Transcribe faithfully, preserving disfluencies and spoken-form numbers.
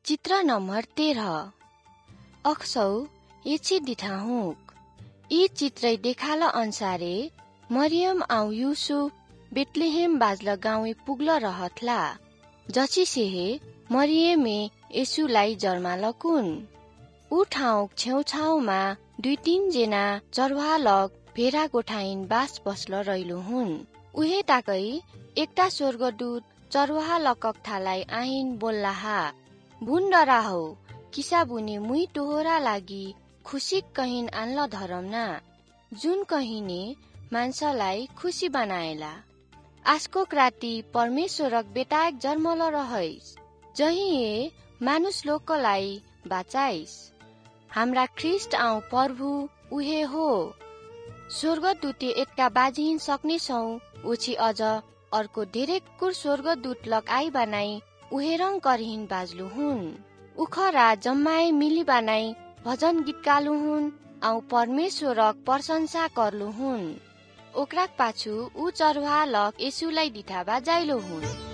चित्र नंबर तेरह अक्सौ येची दिठाहुक ई चित्रै देखाल अनुसारे मरियम आउ युसुफ बेतलेहेम बाजल गाउँ पुग्ल रहतला जची सेहे मरियमे येसुलाई जन्मालकुन। ऊ ठाउँ छेउछाउमा दुई तीन जना चरवालक भेरा गोठाइन बास बस्ल रहिलो हुन्। उहे ताकै एकटा स्वर्गदूत चरवालकक थालाई आइन बोल्लाहा बुन डराहो किसा बुनी मुई टोहोरा लागि खुसी कहिन आन्ल धरमना जुन कहिने मान्छेलाई खुसी बनाएला। आजको क्राती परमेश्वरक बेटाक जन्मल रहैस जहिए मानुष लोकलाई बाचाइस। हाम्रा ख्रिस्ट आउ प्रभु उहे हो। स्वर्गदूते एतका बाजिन सक्ने छौ उछि अझ अर्को धेरै कुर स्वर्गदूत लक आई बनाई उहे रङ करहिन बाजलु हुन्। उखरा जम्माए मिली बनाई भजन गीत गालु हुन् आउ परमेश्वरक प्रशंसा करलु हुन्। ओकराक पाछु ऊ चरवालक येसुलाई दिठा बाजाइलो हुन्।